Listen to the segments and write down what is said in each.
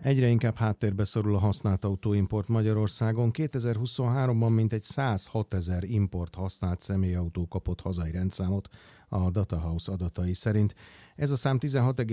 Egyre inkább háttérbe szorul a használt autóimport Magyarországon. 2023-ban mintegy 106 000 import használt személyautó kapott hazai rendszámot a Datahouse adatai szerint. Ez a szám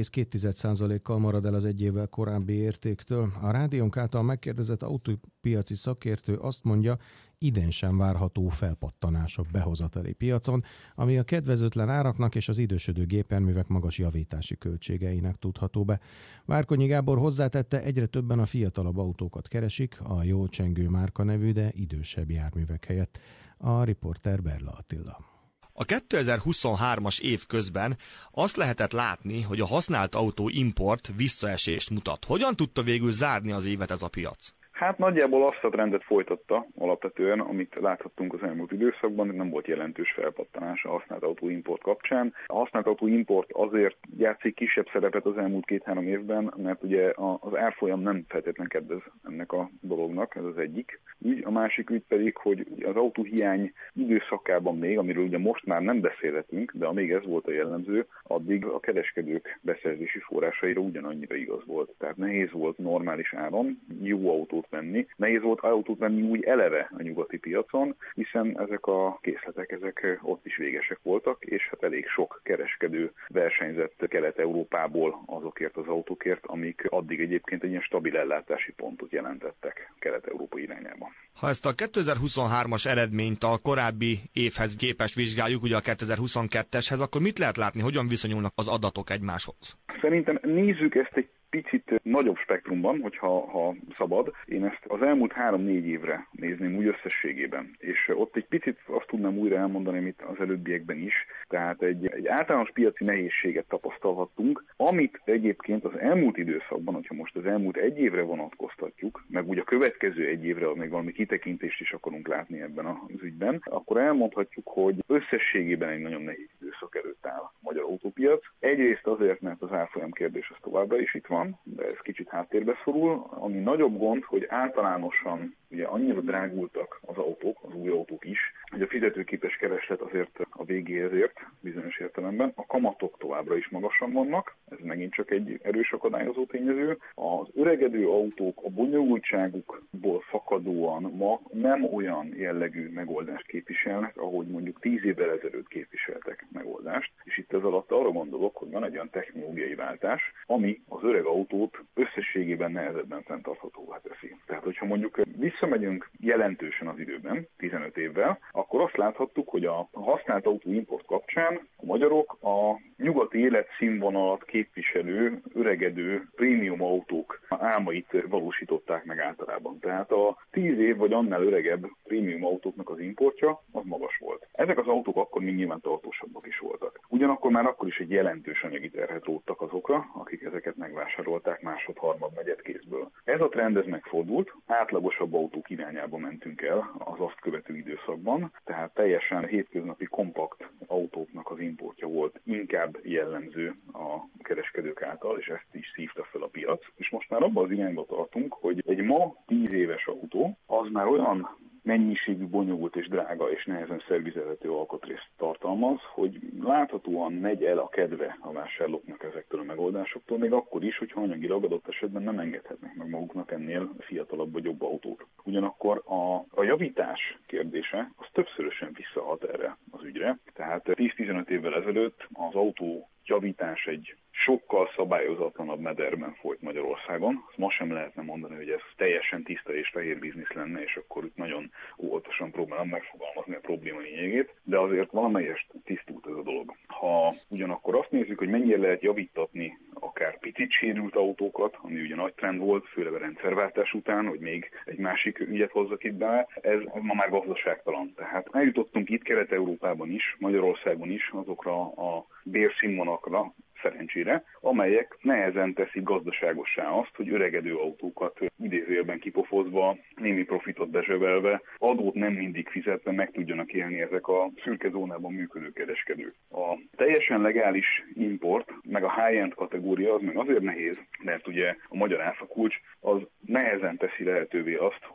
16,2%-kal marad el az egy évvel korábbi értéktől. A rádiónk által megkérdezett autópiaci szakértő azt mondja, idén sem várható felpattanás a behozatali piacon, ami a kedvezőtlen áraknak és az idősödő gépjárművek magas javítási költségeinek tudható be. Várkonyi Gábor hozzátette, egyre többen a fiatalabb autókat keresik, a jól csengő márkanevű, de idősebb járművek helyett. A riporter Berla Attila. A 2023-as év közben azt lehetett látni, hogy a használt autó import visszaesést mutat. Hogyan tudta végül zárni az évet ez a piac? Hát nagyjából azt a trendet folytatta alapvetően, amit láthattunk az elmúlt időszakban, nem volt jelentős felpattanás a használt autó import kapcsán. A használt autó import azért játszik kisebb szerepet az elmúlt 2-3 évben, mert ugye az árfolyam nem feltétlenül kedvez ennek a dolognak, ez az egyik ügy. A másik ügy pedig, hogy az autóhiány időszakában még, amiről ugye most már nem beszélhetünk, de amíg ez volt a jellemző, addig a kereskedők beszerzési forrásaira ugyanannyira igaz volt. Tehát nehéz volt normális áron jó autót venni. Nehéz volt autót venni úgy eleve a nyugati piacon, hiszen ezek a készletek ott is végesek voltak, és hát elég sok kereskedő versenyzett Kelet-Európából azokért az autókért, amik addig egyébként egy ilyen stabil ellátási pontot jelentettek Kelet-Európa irányába. Ha ezt a 2023-as eredményt a korábbi évhez képest vizsgáljuk, ugye a 2022-eshez, akkor mit lehet látni, hogyan viszonyulnak az adatok egymáshoz? Szerintem nézzük ezt egy picit nagyobb spektrumban, hogyha szabad. Én ezt az elmúlt 3-4 évre nézném úgy összességében, és ott egy picit azt tudnám újra elmondani, amit az előbbiekben is. Tehát egy általános piaci nehézséget tapasztalhattunk, amit egyébként az elmúlt időszakban, hogyha most az elmúlt egy évre vonatkoztatjuk, meg úgy a következő egy évre még valami kitekintést is akarunk látni ebben az ügyben, akkor elmondhatjuk, hogy összességében egy nagyon nehéz időszak előtt áll a magyar autópiac. Egyrészt azért, mert az árfolyam kérdés az továbbra is itt van, de ez kicsit háttérbe szorul. Ami nagyobb gond, hogy általánosan ugye annyira drágultak az autók, az új autók is, hogy a fizetőképes kereslet azért a végéhez ért bizonyos értelemben. A kamatok továbbra is magasan vannak, ez megint csak egy erős akadályozó tényező. Az öregedő autók a bonyolultságukból fakadóan ma nem olyan jellegű megoldást képviselnek, ahogy mondjuk 10 évvel ezelőtt képviseltek megoldást. És itt ez alatt arra gondolok, hogy van egy olyan technológiai váltás, ami az öreg autót összességében nehezebben fenntarthatóvá teszi. Tehát, hogyha mondjuk visszamegyünk jelentősen az időben, 15 évvel, akkor azt láthattuk, hogy a használt autóimport kapcsán a magyarok a nyugati életszínvonalat képviselő, öregedő prémium autók álmait valósították meg általában. Tehát a 10 év vagy annál öregebb prémium autóknak az importja az magas volt. Ezek az autók akkor még nyilván tartósabbak is voltak. Ugyanakkor már akkor is egy jelentős anyagi terhet róttak azokra, akik ezeket megvásárolták másod-harmad negyedkézből. Ez a trend ez megfordult, átlagosabb autók irányába mentünk el az azt követő időszakban, tehát teljesen hétköznapi kompakt autóknak az importja volt inkább jellemző a kereskedők által, és ezt is szívta fel a piac. És most már abban az irányba tartunk, hogy egy ma 10 éves autó az már olyan mennyiségű, bonyolult és drága és nehezen szervizelhető alkatrészt tartalmaz, hogy láthatóan megy el a kedve a vásárlóknak ezektől a megoldásoktól, még akkor is, hogyha anyagilag adott esetben nem engedhetnek meg maguknak ennél fiatalabb vagy jobb autót. Ugyanakkor a javítás kérdése az többszörösen visszahat erre az ügyre. Tehát 10-15 évvel ezelőtt az autó javítás egy sokkal szabályozatlanabb mederben folyt Magyarországon. Azt ma sem lehetne mondani, hogy ez teljesen tiszta és fehér biznisz lenne, és akkor itt nagyon óvatosan próbálom megfogalmazni a probléma lényegét, de azért valamelyest tisztult ez a dolog. Ha ugyanakkor azt nézzük, hogy mennyire lehet javítatni akár picit sérült autókat, ami ugye nagy trend volt, főleg a rendszerváltás után, hogy még egy másik ügyet hozzak itt be, ez ma már gazdaságtalan. Tehát eljutottunk itt Kelet-Európában is, Magyarországon is azokra a bérszínvonalakra, szerencsére, amelyek nehezen teszik gazdaságossá azt, hogy öregedő autókat idézőjelben kipofozva, némi profitot bezsevelve, adót nem mindig fizetve meg tudjanak élni ezek a szürke zónában működő kereskedők. A teljesen legális import, meg a high-end kategória az meg azért nehéz, mert ugye a magyar áfakulcs az nehezen teszi lehetővé azt, hogy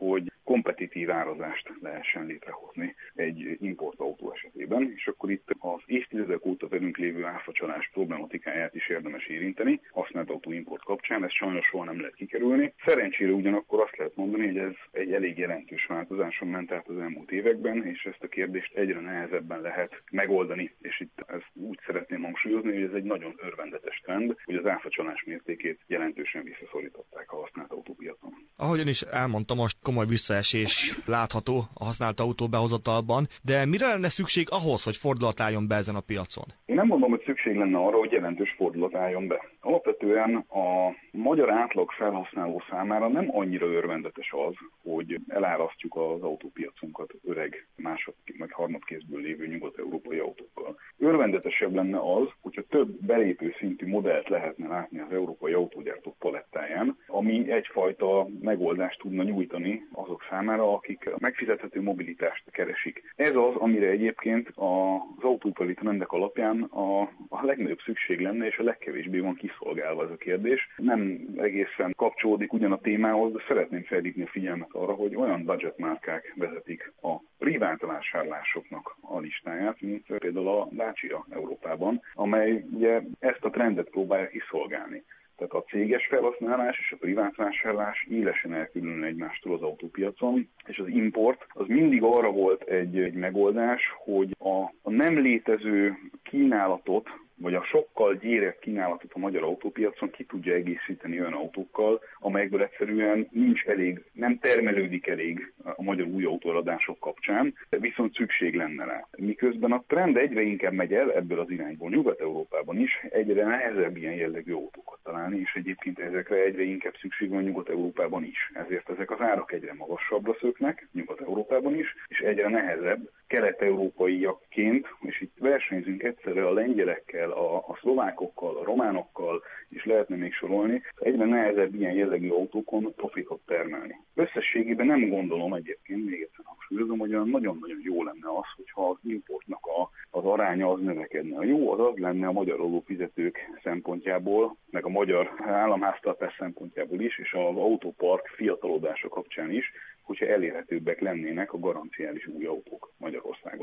kompetitív árazást lehessen létrehozni egy importautó esetében, és akkor itt az évtizedek óta velünk lévő áfacsalás problematikáját is érdemes érinteni, használt autó import kapcsán, ezt sajnos soha nem lehet kikerülni. Szerencsére ugyanakkor azt lehet mondani, hogy ez egy elég jelentős változáson ment át az elmúlt években, és ezt a kérdést egyre nehezebben lehet megoldani, és itt ezt úgy szeretném hangsúlyozni, hogy ez egy nagyon örvendetes trend, hogy az áfacsalás mértékét jelentősen visszaszorították a használt autópiacon. Ahogyan is elmondtam, most komoly visszaesés látható a használt autó behozatalban, de mire lenne szükség ahhoz, hogy fordulat álljon be ezen a piacon? Én nem mondom, hogy szükség lenne arra, hogy jelentős fordulat álljon be. Alapvetően a magyar átlag felhasználó számára nem annyira örvendetes az, hogy elárasztjuk az autópiacunkat öreg meg harmadkézből lévő nyugat-európai autókkal. Örvendetesebb lenne az, hogyha több belépő szintű modellt lehetne látni az európai autógyártók palettáján, ami egyfajta megoldást tudna nyújtani azok számára, akik megfizethető mobilitást keresik. Ez az, amire egyébként az autóipari trendek alapján a legnagyobb szükség lenne, és a legkevésbé van kiszolgálva ez a kérdés. Nem egészen kapcsolódik ugyan a témához, de szeretném felhívni a figyelmet arra, hogy olyan budgetmárkák vezetik a privát vásárlásoknak a listáját, mint például a Dacia Európában, amely ugye ezt a trendet próbálja kiszolgálni. Tehát a céges felhasználás és a privát vásárlás élesen elkülönül egymástól az autópiacon, és az import az mindig arra volt egy megoldás, hogy a nem létező kínálatot, vagy a sokkal gyérebb kínálatot a magyar autópiacon ki tudja egészíteni olyan autókkal, amelyekből egyszerűen nincs elég, nem termelődik elég a magyar új autóeladások kapcsán, viszont szükség lenne rá. Miközben a trend egyre inkább megy el ebből az irányból, Nyugat-Európában is egyre nehezebb ilyen jellegű autókat találni, és egyébként ezekre egyre inkább szükség van Nyugat-Európában is. Ezért ezek az árak egyre magasabbra szöknek Nyugat-Európában is, és egyre nehezebb kelet-európaiakként, és itt versenyzünk egyszerre a lengyelekkel, a szlovákokkal, a románokkal, és lehetne még sorolni, egyre nehezebb ilyen jellegű autókon profitot termelni. Összességében nem gondolom egyébként, még egyszer hangsúlyozom, hogy olyan nagyon-nagyon jó lenne az, hogyha az importnak az aránya az növekedne. A jó az lenne a magyar adófizetők szempontjából, meg a magyar államháztartás szempontjából is, és az autópark fiatalodása kapcsán is, hogyha elérhetőbbek lennének a garanciális új autók Magyarországon.